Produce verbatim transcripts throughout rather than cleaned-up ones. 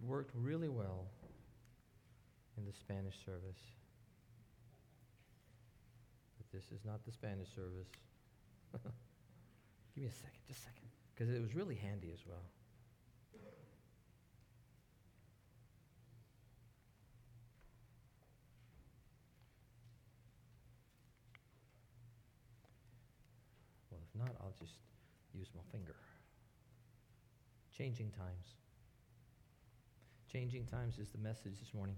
worked really well in the Spanish service. But this is not the Spanish service. Give me a second, just a second. Because it was really handy as well. Well, if not, I'll just use my finger. Changing times. Changing times is the message this morning.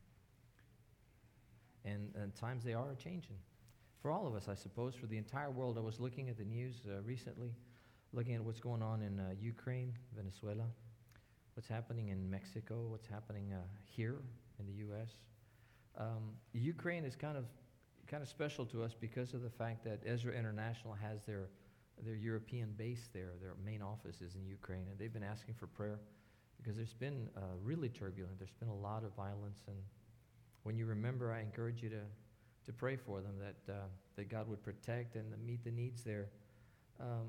And, and times they are changing. For all of us, I suppose, for the entire world. I was looking at the news uh, recently, looking at what's going on in uh, Ukraine, Venezuela, what's happening in Mexico, what's happening uh, here in the U S Um, Ukraine is kind of kind of special to us because of the fact that Ezra International has their their European base there. Their main office is in Ukraine, and they've been asking for prayer because there's been uh, really turbulent. There's been a lot of violence, and when you remember, I encourage you to to pray for them, that uh, that God would protect and meet the needs there. Um,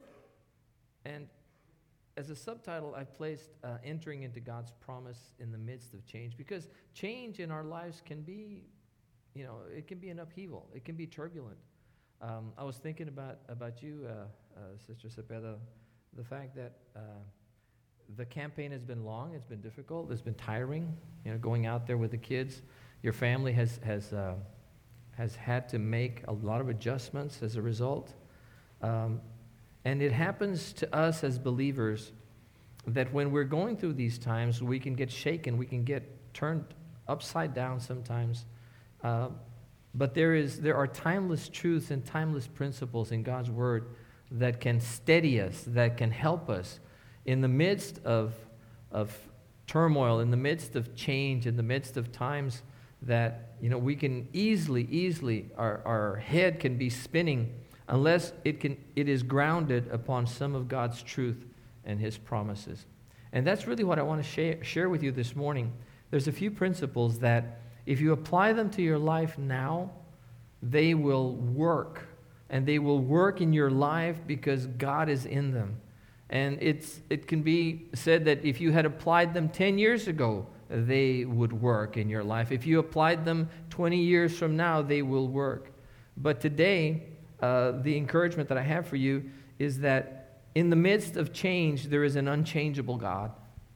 and as a subtitle, I've placed uh, entering into God's promise in the midst of change, because change in our lives can be, you know, it can be an upheaval. It can be turbulent. Um, I was thinking about, about you, uh, uh, Sister Cepeda, the fact that uh, the campaign has been long, it's been difficult, it's been tiring, you know, going out there with the kids. Your family has, has, uh, has had to make a lot of adjustments as a result. Um, and it happens to us as believers that when we're going through these times, we can get shaken, we can get turned upside down sometimes. Uh, but there is there are timeless truths and timeless principles in God's Word that can steady us, that can help us in the midst of, of turmoil, in the midst of change, in the midst of times that, you know, we can easily, easily, our, our head can be spinning unless it can it is grounded upon some of God's truth and His promises. And that's really what I want to share, share with you this morning. There's a few principles that if you apply them to your life now, they will work. And they will work in your life because God is in them. And it's it can be said that if you had applied them ten years ago, they would work in your life. If you applied them twenty years from now, they will work. But today, uh, the encouragement that I have for you is that in the midst of change, there is an unchangeable God.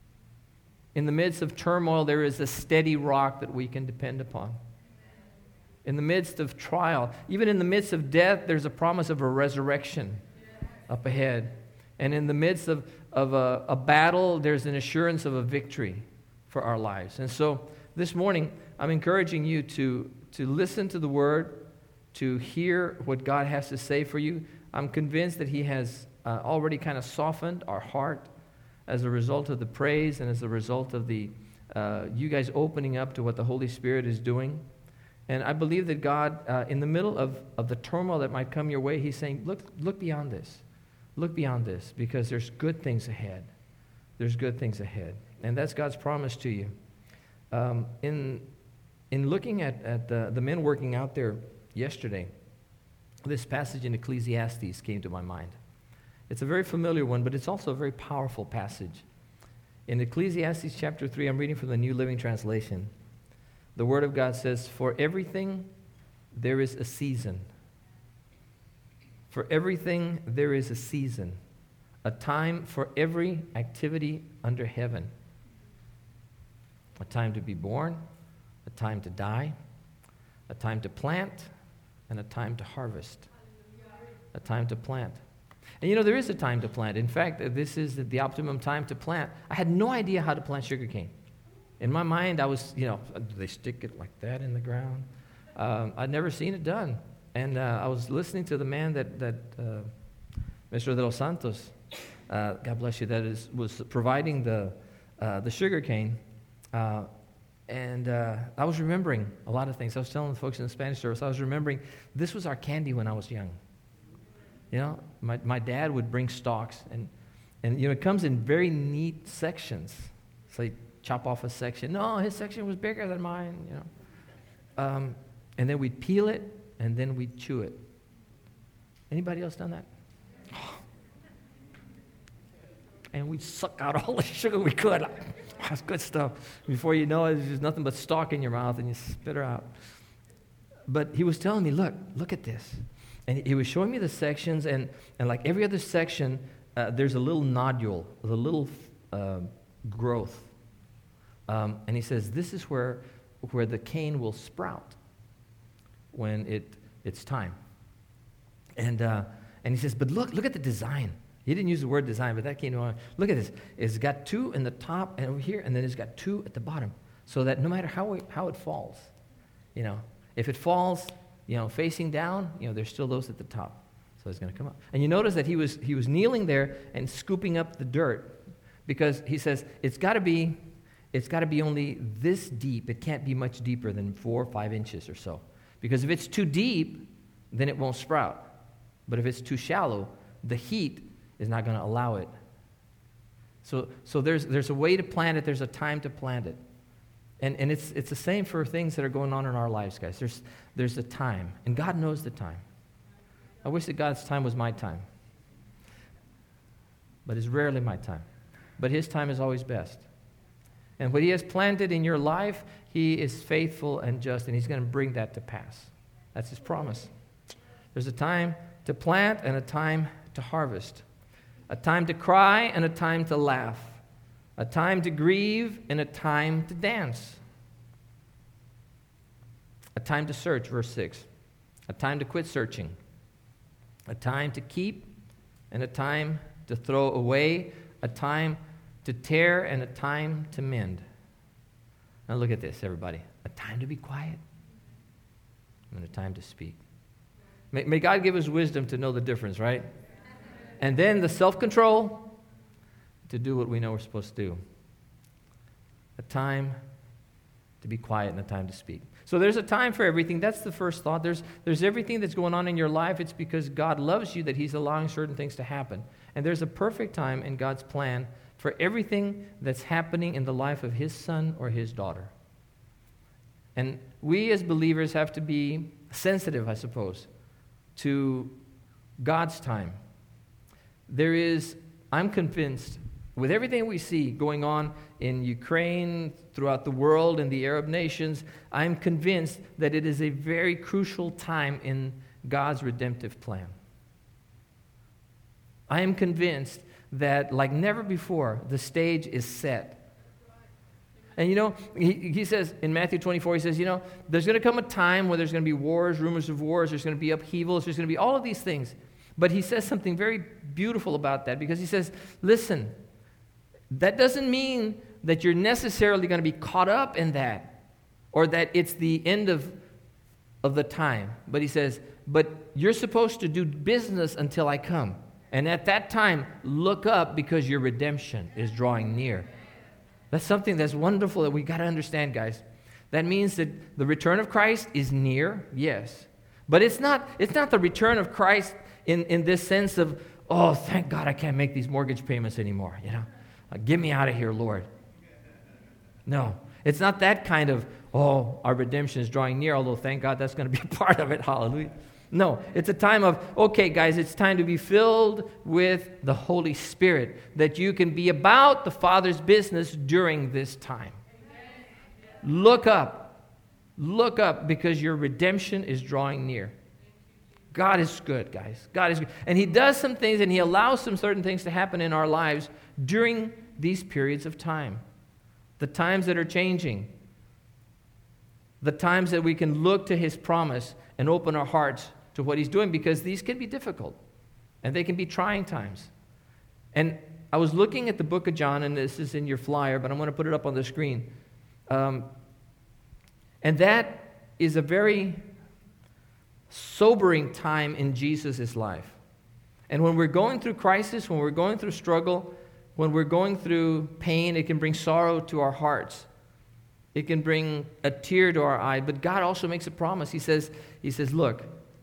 In the midst of turmoil, there is a steady rock that we can depend upon. In the midst of trial, even in the midst of death, there's a promise of a resurrection up ahead. And in the midst of, of a, a battle, there's an assurance of a victory for our lives. And so this morning, I'm encouraging you to, to listen to the Word, to hear what God has to say for you. I'm convinced that He has uh, already kind of softened our heart as a result of the praise and as a result of the uh, you guys opening up to what the Holy Spirit is doing. And I believe that God, uh, in the middle of, of the turmoil that might come your way, He's saying, look, look beyond this. Look beyond this, because there's good things ahead. There's good things ahead. And that's God's promise to you. Um, in in looking at, at the, the men working out there yesterday, this passage in Ecclesiastes came to my mind. It's a very familiar one, but it's also a very powerful passage. In Ecclesiastes chapter three, I'm reading from the New Living Translation. The Word of God says, "For everything there is a season. For everything there is a season, a time for every activity under heaven. A time to be born, a time to die, a time to plant, and a time to harvest." A time to plant. And you know, there is a time to plant. In fact, this is the optimum time to plant. I had no idea how to plant sugarcane. In my mind, I was, you know, do they stick it like that in the ground? Um, I'd never seen it done. And uh, I was listening to the man that, that uh, Mister De Los Santos, uh, God bless you, that is, was providing the, uh, the sugarcane. Uh, and uh, I was remembering a lot of things. I was telling the folks in the Spanish service, I was remembering this was our candy when I was young. You know, my, my dad would bring stalks, and, and, you know, it comes in very neat sections. So you chop off a section. No, his section was bigger than mine, you know. Um, and then we'd peel it, and then we'd chew it. Anybody else done that? And we'd suck out all the sugar we could. it's good stuff. Before you know it, there's nothing but stalk in your mouth, and you spit her out. But he was telling me, look, look at this. And he was showing me the sections, and, and like every other section, uh, there's a little nodule, a little uh, growth. Um, and he says, this is where, where the cane will sprout when it it's time. And uh, and he says, but look, look at the design. He didn't use the word design, but that came to mind. Look at this. It's got two in the top and over here, and then it's got two at the bottom. So that no matter how it, how it falls, you know, if it falls, you know, facing down, you know, there's still those at the top. So it's going to come up. And you notice that he was he was kneeling there and scooping up the dirt, because he says it's got to be it's got to be only this deep. It can't be much deeper than four or five inches or so. Because if it's too deep, then it won't sprout. But if it's too shallow, the heat is not going to allow it. So, so there's there's a way to plant it. There's a time to plant it, and and it's it's the same for things that are going on in our lives, guys. There's there's a time, and God knows the time. I wish that God's time was my time, but it's rarely my time. But His time is always best. And what He has planted in your life, He is faithful and just, and He's going to bring that to pass. That's His promise. There's a time to plant and a time to harvest. A time to cry and a time to laugh. A time to grieve and a time to dance. A time to search, verse six. A time to quit searching. A time to keep and a time to throw away. A time to tear and a time to mend. Now look at this, everybody. A time to be quiet and a time to speak. May, may God give us wisdom to know the difference, right? And then the self-control to do what we know we're supposed to do. A time to be quiet and a time to speak. So there's a time for everything. That's the first thought. There's, there's everything that's going on in your life. It's because God loves you that He's allowing certain things to happen. And there's a perfect time in God's plan for everything that's happening in the life of His son or His daughter. And we as believers have to be sensitive, I suppose, to God's time. There is, I'm convinced, with everything we see going on in Ukraine, throughout the world, in the Arab nations, I'm convinced that it is a very crucial time in God's redemptive plan. I am convinced that, like never before, the stage is set. And you know, he, he says in Matthew twenty-four, he says, you know, there's going to come a time where there's going to be wars, rumors of wars, there's going to be upheavals, there's going to be all of these things. But he says something very beautiful about that, because he says, listen, that doesn't mean that you're necessarily going to be caught up in that, or that it's the end of, of the time. But he says, but you're supposed to do business until I come. And at that time, look up, because your redemption is drawing near. That's something that's wonderful that we got to understand, guys. That means that the return of Christ is near, yes. But it's not, it's not the return of Christ in, in this sense of, oh, thank God I can't make these mortgage payments anymore, you know. Uh, get me out of here, Lord. No, it's not that kind of, oh, our redemption is drawing near, although thank God that's going to be a part of it, hallelujah. No, it's a time of, okay, guys, it's time to be filled with the Holy Spirit, that you can be about the Father's business during this time. Look up. Look up, because your redemption is drawing near. God is good, guys. God is good. And He does some things, and He allows some certain things to happen in our lives during these periods of time. The times that are changing. The times that we can look to His promise and open our hearts to what He's doing, because these can be difficult and they can be trying times. And I was looking at the book of John, and this is in your flyer, but I'm going to put it up on the screen. Um, and that is a very sobering time in Jesus' life. And when we're going through crisis, when we're going through struggle, when we're going through pain, it can bring sorrow to our hearts. It can bring a tear to our eye. But God also makes a promise. He says, He says, look,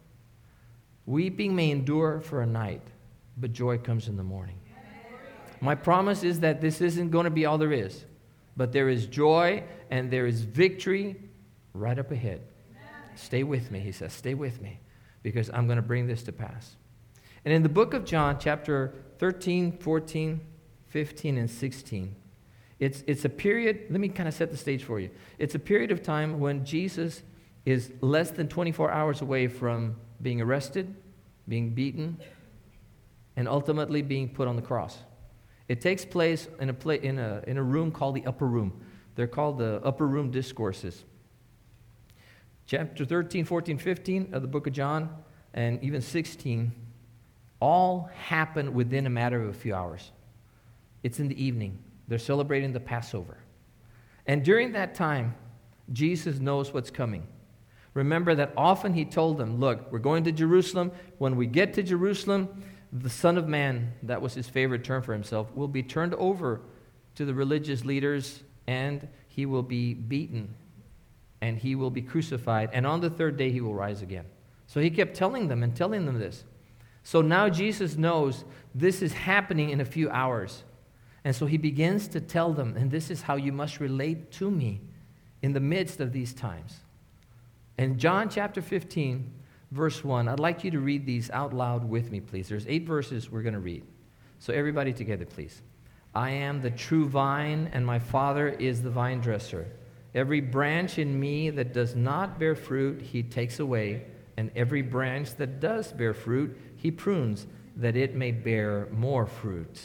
weeping may endure for a night, but joy comes in the morning. My promise is that this isn't going to be all there is, but there is joy and there is victory right up ahead. Stay with me, He says, stay with me, because I'm going to bring this to pass. And in the book of John, chapter thirteen, fourteen, fifteen, and sixteen, It's, it's a period, let me kind of set the stage for you. It's a period of time when Jesus is less than twenty-four hours away from being arrested, being beaten, and ultimately being put on the cross. It takes place in a, pla- in a, in a room called the upper room. They're called the upper room discourses. Chapter thirteen, fourteen, fifteen of the book of John, and even sixteen, all happen within a matter of a few hours. It's in the evening. They're celebrating the Passover. And during that time, Jesus knows what's coming. Remember that often he told them, look, we're going to Jerusalem. When we get to Jerusalem, the Son of Man, that was his favorite term for himself, will be turned over to the religious leaders, and he will be beaten, and he will be crucified, and on the third day he will rise again. So he kept telling them and telling them this. So now Jesus knows this is happening in a few hours. And so he begins to tell them, and this is how you must relate to me in the midst of these times. In John chapter fifteen, verse one, I'd like you to read these out loud with me, please. There's eight verses we're going to read. So everybody together, please. I am the true vine, and my Father is the vine dresser. Every branch in me that does not bear fruit, he takes away, and every branch that does bear fruit, he prunes, that it may bear more fruit.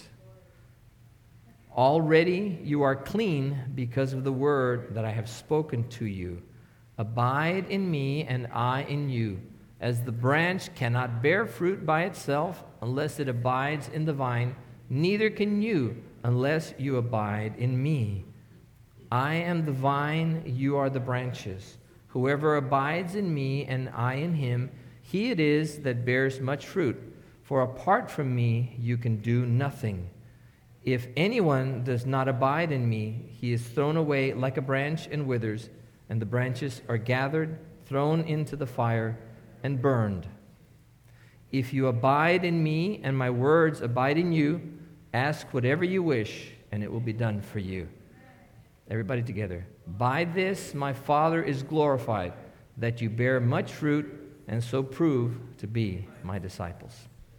Already you are clean because of the word that I have spoken to you. Abide in me, and I in you. As the branch cannot bear fruit by itself unless it abides in the vine, neither can you unless you abide in me. I am the vine, you are the branches. Whoever abides in me and I in him, he it is that bears much fruit. For apart from me, you can do nothing. If anyone does not abide in me, he is thrown away like a branch and withers, and the branches are gathered, thrown into the fire, and burned. If you abide in me and my words abide in you, ask whatever you wish, and it will be done for you. Everybody together. By this my Father is glorified, that you bear much fruit, and so prove to be my disciples.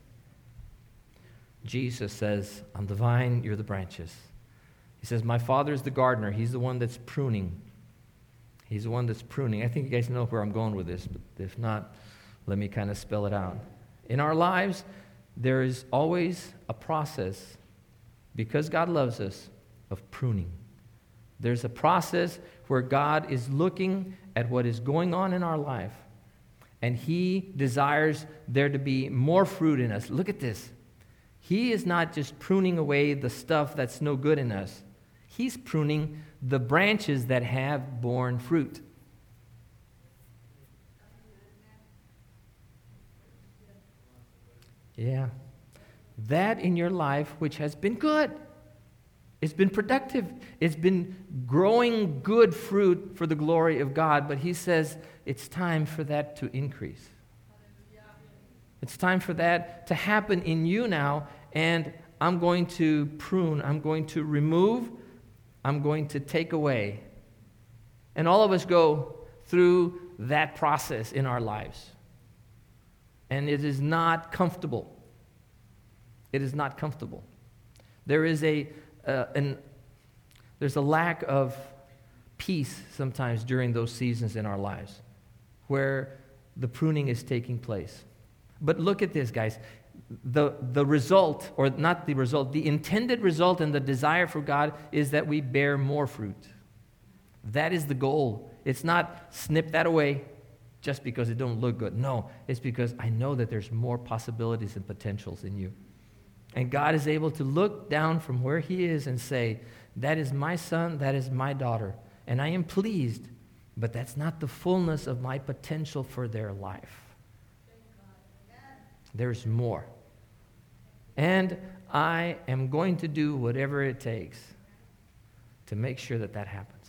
Jesus says, I'm the vine, you're the branches. He says, my Father is the gardener. He's the one that's pruning. He's the one that's pruning. I think you guys know where I'm going with this, but if not, let me kind of spell it out. In our lives, there is always a process, because God loves us, of pruning. There's a process where God is looking at what is going on in our life, and he desires there to be more fruit in us. Look at this. He is not just pruning away the stuff that's no good in us. He's pruning the branches that have borne fruit. Yeah. That in your life which has been good. It's been productive. It's been growing good fruit for the glory of God. But he says it's time for that to increase. It's time for that to happen in you now, and I'm going to prune, I'm going to remove, I'm going to take away. And all of us go through that process in our lives. And it is not comfortable. It is not comfortable. There is a uh, an there's a lack of peace sometimes during those seasons in our lives where the pruning is taking place. But look at this, guys. The, the result, or not the result, the intended result and the desire for God is that we bear more fruit. That is the goal. It's not snip that away just because it don't look good. No, it's because I know that there's more possibilities and potentials in you. And God is able to look down from where he is and say, that is my son, that is my daughter, and I am pleased, but that's not the fullness of my potential for their life. There's more. And I am going to do whatever it takes to make sure that that happens.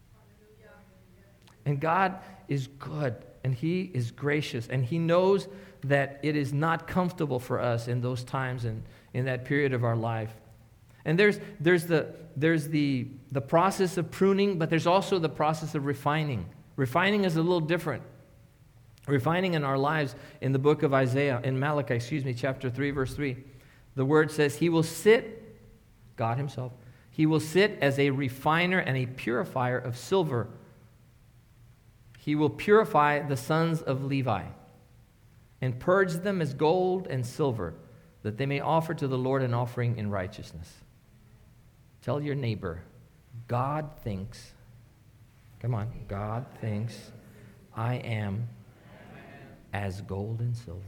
And God is good, and he is gracious, and he knows that it is not comfortable for us in those times and in that period of our life. And there's there's the there's the the process of pruning, but there's also the process of refining. Refining is a little different. Refining in our lives, in the book of Isaiah, in Malachi, excuse me, chapter three, verse three, the word says, he will sit, God himself, He will sit as a refiner and a purifier of silver. He will purify the sons of Levi and purge them as gold and silver, that they may offer to the Lord an offering in righteousness. Tell your neighbor, God thinks, come on, God thinks I am as gold and silver.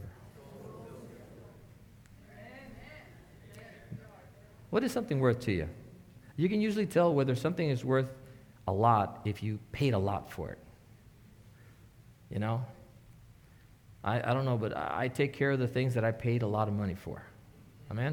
What is something worth to you? You can usually tell whether something is worth a lot if you paid a lot for it. You know? I, I don't know, but I, I take care of the things that I paid a lot of money for. Amen?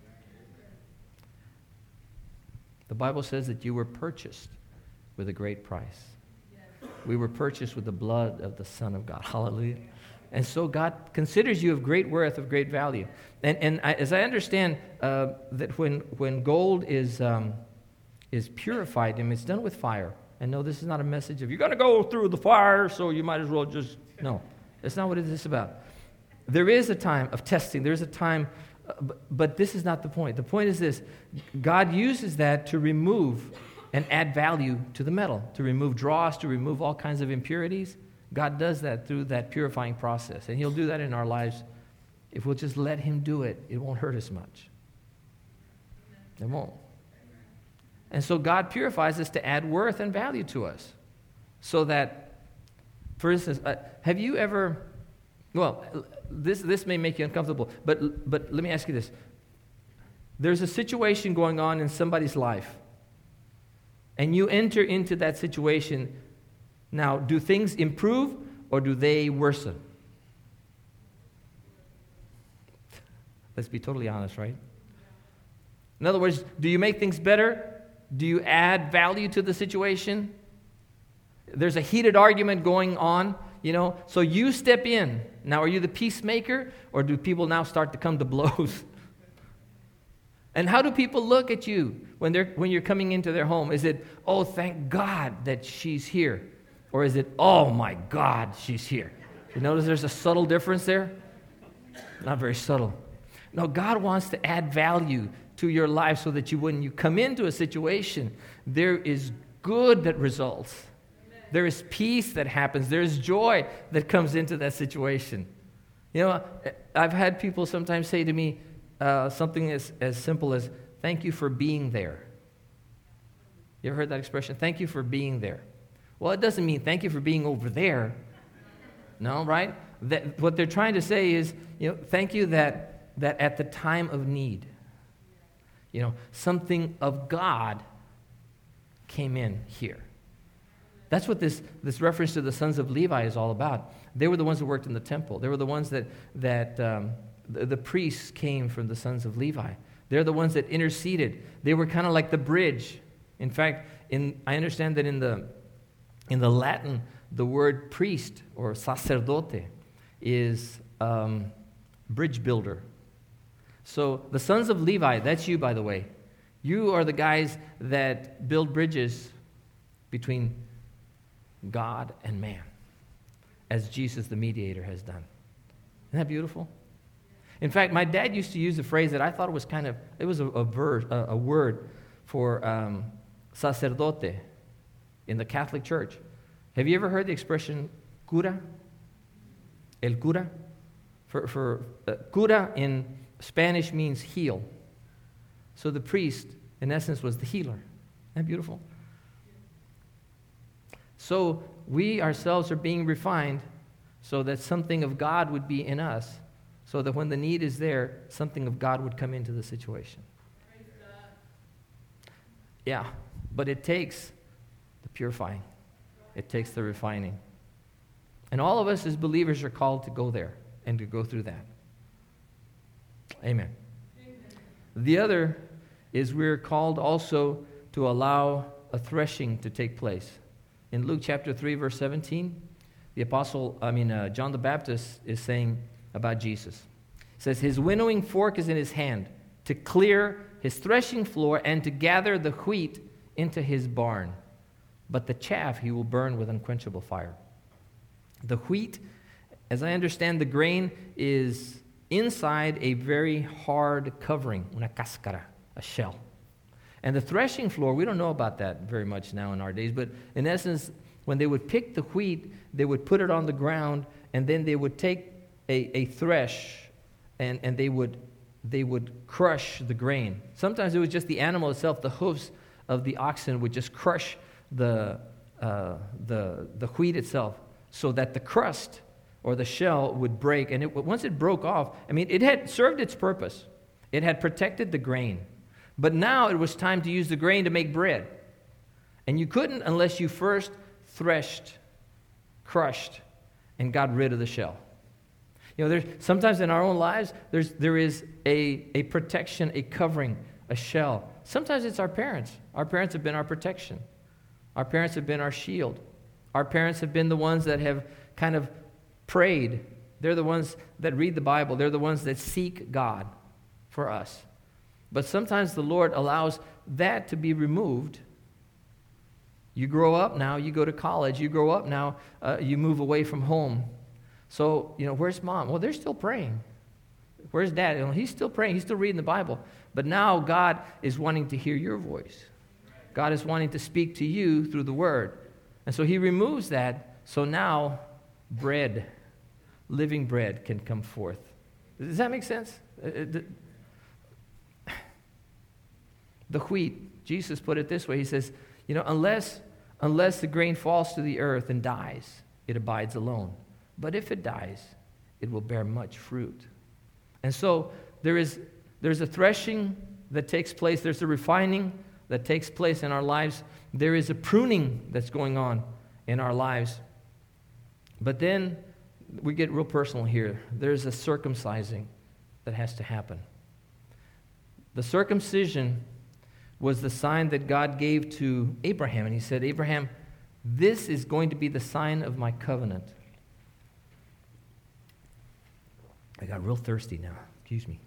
The Bible says that you were purchased with a great price. We were purchased with the blood of the Son of God. Hallelujah. And so God considers you of great worth, of great value. And, and I, as I understand uh, that when, when gold is, um, is purified, and it's done with fire. And no, this is not a message of you're going to go through the fire, so you might as well just, no. That's not what it is about. There is a time of testing. There's a time, uh, but, but this is not the point. The point is this. God uses that to remove and add value to the metal, to remove dross, to remove all kinds of impurities. God does that through that purifying process. And he'll do that in our lives. If we'll just let him do it, it won't hurt us much. It won't. And so God purifies us to add worth and value to us. So that, for instance, uh, have you ever, well, this this may make you uncomfortable, but but let me ask you this. There's a situation going on in somebody's life, and you enter into that situation. Now, do things improve or do they worsen? Let's be totally honest, right? In other words, do you make things better? Do you add value to the situation? There's a heated argument going on, you know, so you step in. Now, are you the peacemaker, or do people now start to come to blows? And how do people look at you when they're when you're coming into their home? Is it, oh, thank God that she's here? Or is it, oh, my God, she's here? You notice there's a subtle difference there? Not very subtle. No, God wants to add value to your life so that you, when you come into a situation, there is good that results. There is peace that happens. There is joy that comes into that situation. You know, I've had people sometimes say to me uh, something as, as simple as, thank you for being there. You ever heard that expression? Thank you for being there. Well, it doesn't mean thank you for being over there. No, right? That, what they're trying to say is, you know, thank you that that at the time of need, you know, something of God came in here. That's what this, this reference to the sons of Levi is all about. They were the ones that worked in the temple. They were the ones that, that um, the, the priests came from the sons of Levi. They're the ones that interceded. They were kind of like the bridge. In fact, in I understand that in the in the Latin, the word priest or sacerdote is um, bridge builder. So the sons of Levi, that's you, by the way. You are the guys that build bridges between God and man, as Jesus the mediator has done. Isn't that beautiful? In fact, my dad used to use a phrase that I thought was kind of, it was a, a, ver, a, a word for um, sacerdote in the Catholic Church. Have you ever heard the expression cura? El cura? For, for uh, cura in Spanish means heal. So the priest, in essence, was the healer. Isn't that beautiful? So we ourselves are being refined so that something of God would be in us, so that when the need is there, something of God would come into the situation. Yeah, but it takes the purifying. It takes the refining. And all of us as believers are called to go there and to go through that. Amen. Amen. The other is we're called also to allow a threshing to take place. In Luke chapter three, verse seventeen, the apostle, I mean, uh, John the Baptist is saying about Jesus. He says, his winnowing fork is in his hand to clear his threshing floor and to gather the wheat into his barn. But the chaff he will burn with unquenchable fire. The wheat, as I understand, the grain is inside a very hard covering, una cáscara, a shell. And the threshing floor, we don't know about that very much now in our days, but in essence, when they would pick the wheat, they would put it on the ground, and then they would take a, a thresh, and, and they would they would crush the grain. Sometimes it was just the animal itself, the hoofs of the oxen would just crush the uh, the the wheat itself, so that the crust or the shell would break. And it, once it broke off, I mean, it had served its purpose. It had protected the grain. But now it was time to use the grain to make bread. And you couldn't unless you first threshed, crushed, and got rid of the shell. You know, there's sometimes in our own lives, there's there is a, a protection, a covering, a shell. Sometimes it's our parents. Our parents have been our protection. Our parents have been our shield. Our parents have been the ones that have kind of prayed. They're the ones that read the Bible. They're the ones that seek God for us. But sometimes the Lord allows that to be removed. You grow up now, you go to college, you grow up now, uh, you move away from home. So, you know, where's mom? Well, they're still praying. Where's dad? You know, he's still praying. He's still reading the Bible. But now God is wanting to hear your voice. God is wanting to speak to you through the Word. And so he removes that. So now bread, living bread can come forth. Does that make sense? The wheat, Jesus put it this way. He says, you know, unless, unless the grain falls to the earth and dies, it abides alone. But if it dies, it will bear much fruit. And so there is there's a threshing that takes place. There's a refining that takes place in our lives. There is a pruning that's going on in our lives. But then we get real personal here. There's a circumcising that has to happen. The circumcision was the sign that God gave to Abraham. And he said, Abraham, this is going to be the sign of my covenant. I got real thirsty now. Excuse me.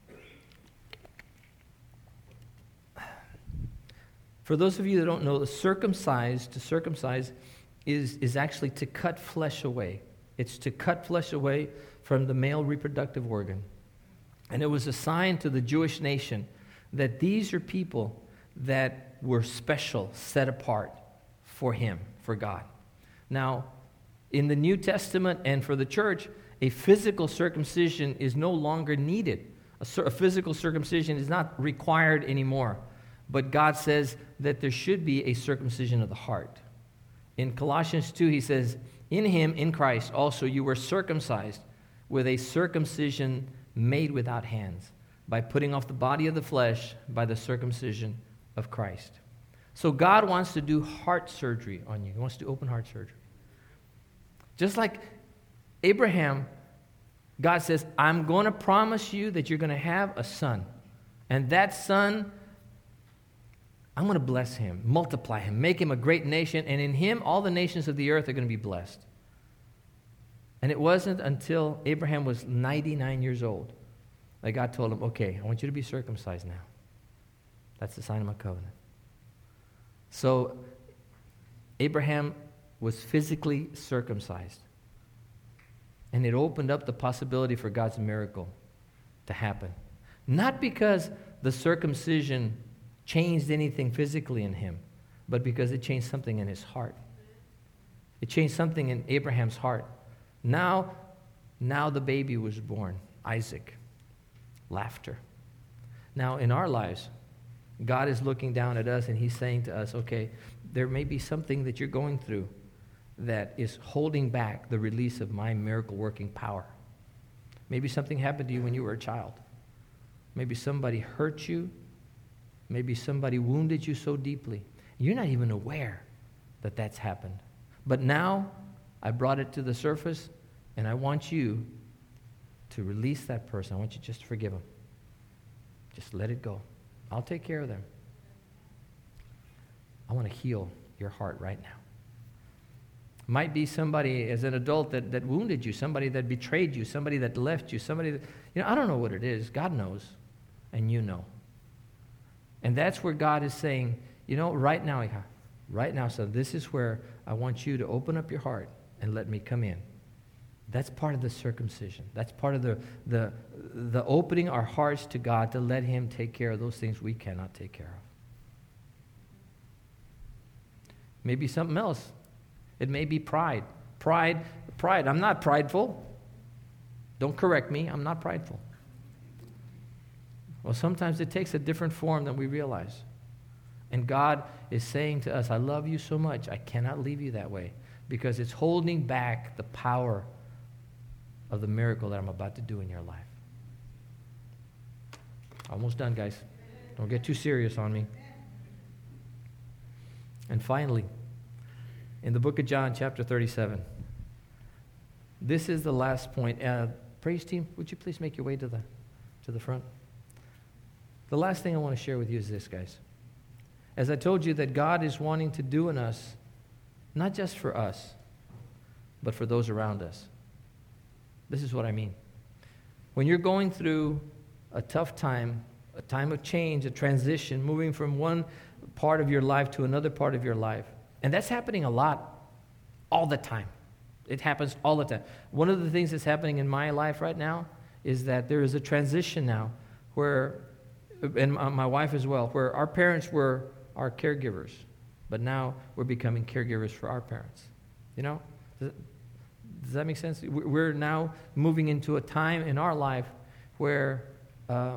For those of you that don't know, the circumcised, to circumcise is, is actually to cut flesh away. It's to cut flesh away from the male reproductive organ. And it was a sign to the Jewish nation that these are people that were special, set apart for him, for God. Now, in the New Testament and for the church, a physical circumcision is no longer needed. A, cir- a physical circumcision is not required anymore. But God says that there should be a circumcision of the heart. In Colossians two, he says, in him, in Christ, also you were circumcised with a circumcision made without hands, by putting off the body of the flesh by the circumcision of Christ. So God wants to do heart surgery on you. He wants to do open heart surgery. Just like Abraham, God says, I'm going to promise you that you're going to have a son. And that son, I'm going to bless him, multiply him, make him a great nation, and in him all the nations of the earth are going to be blessed. And it wasn't until Abraham was ninety-nine years old that God told him, okay, I want you to be circumcised now. That's the sign of my covenant. So Abraham was physically circumcised. And it opened up the possibility for God's miracle to happen. Not because the circumcision changed anything physically in him, but because it changed something in his heart. It changed something in Abraham's heart. Now, now the baby was born, Isaac. Laughter. Now, in our lives, God is looking down at us and he's saying to us, okay, there may be something that you're going through that is holding back the release of my miracle-working power. Maybe something happened to you when you were a child. Maybe somebody hurt you. Maybe somebody wounded you so deeply. You're not even aware that that's happened. But now, I brought it to the surface, and I want you to release that person. I want you just to forgive them. Just let it go. I'll take care of them. I want to heal your heart right now. Might be somebody as an adult that, that wounded you, somebody that betrayed you, somebody that left you, somebody that, you know, I don't know what it is. God knows, and you know. And that's where God is saying, you know, right now, right now, so this is where I want you to open up your heart and let me come in. That's part of the circumcision. That's part of the, the, the opening our hearts to God to let him take care of those things we cannot take care of. Maybe something else. It may be pride. Pride, pride. I'm not prideful. Don't correct me. I'm not prideful. Well, sometimes it takes a different form than we realize. And God is saying to us, I love you so much, I cannot leave you that way, because it's holding back the power of the miracle that I'm about to do in your life. Almost done, guys. Don't get too serious on me. And finally, in the book of John, chapter thirty-seven, this is the last point. Uh, praise team, would you please make your way to the, to the front? The last thing I want to share with you is this, guys. As I told you that God is wanting to do in us, not just for us, but for those around us. This is what I mean. When you're going through a tough time, a time of change, a transition, moving from one part of your life to another part of your life, and that's happening a lot, all the time. It happens all the time. One of the things that's happening in my life right now is that there is a transition now where, and my wife as well, where our parents were our caregivers, but now we're becoming caregivers for our parents. You know? Does, does that make sense? We're now moving into a time in our life where, uh,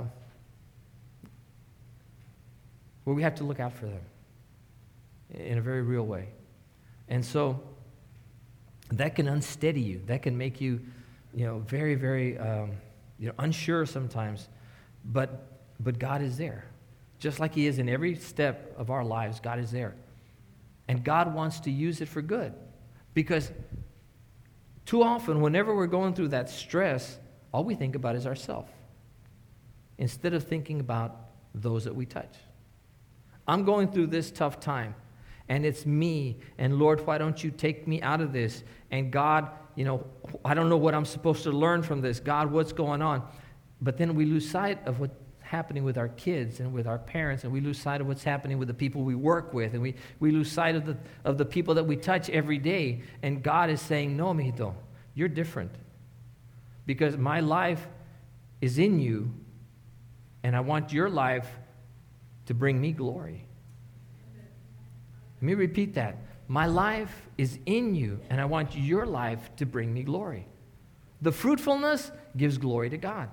where we have to look out for them in a very real way. And so that can unsteady you. That can make you, you know, very, very, um, you know, unsure sometimes. But but God is there. Just like He is in every step of our lives, God is there. And God wants to use it for good. Because too often, whenever we're going through that stress, all we think about is ourselves, instead of thinking about those that we touch. I'm going through this tough time, and it's me, and Lord, why don't you take me out of this? And God, you know, I don't know what I'm supposed to learn from this. God, what's going on? But then we lose sight of what's happening with our kids and with our parents, and we lose sight of what's happening with the people we work with, and we, we lose sight of the, of the people that we touch every day. And God is saying, no, mijito, you're different, because my life is in you, and I want your life to bring me glory. Let me repeat that. My life is in you, and I want your life to bring me glory. The fruitfulness gives glory to God.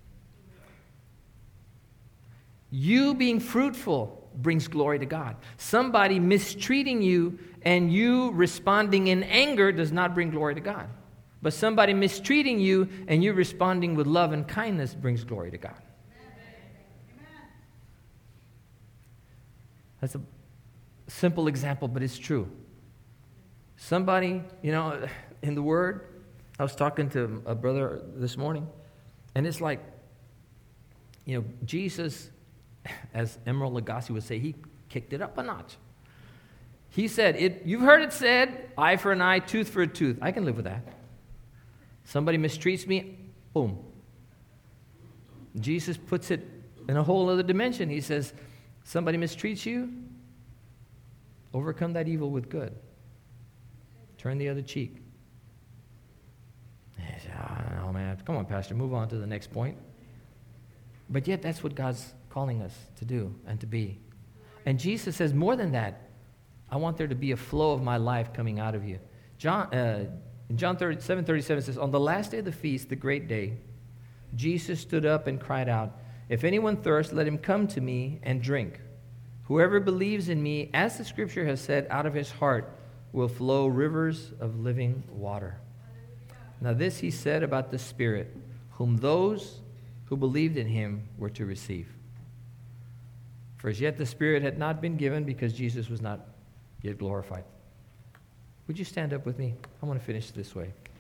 You being fruitful brings glory to God. Somebody mistreating you and you responding in anger does not bring glory to God. But somebody mistreating you and you responding with love and kindness brings glory to God. That's a simple example, but it's true. Somebody, you know, in the Word, I was talking to a brother this morning, and it's like, you know, Jesus, as Emerald Lagasse would say, he kicked it up a notch. He said, "It. You've heard it said, eye for an eye, tooth for a tooth. I can live with that. Somebody mistreats me, boom." Jesus puts it in a whole other dimension. He says, somebody mistreats you, overcome that evil with good. Turn the other cheek. Oh, man, come on, Pastor, move on to the next point. But yet that's what God's calling us to do and to be. And Jesus says, more than that, I want there to be a flow of my life coming out of you. John, uh, in John seven thirty-seven says, on the last day of the feast, the great day, Jesus stood up and cried out, if anyone thirsts, let him come to me and drink. Whoever believes in me, as the scripture has said, out of his heart will flow rivers of living water. Now this he said about the Spirit, whom those who believed in him were to receive. For as yet the Spirit had not been given because Jesus was not yet glorified. Would you stand up with me? I want to finish this way.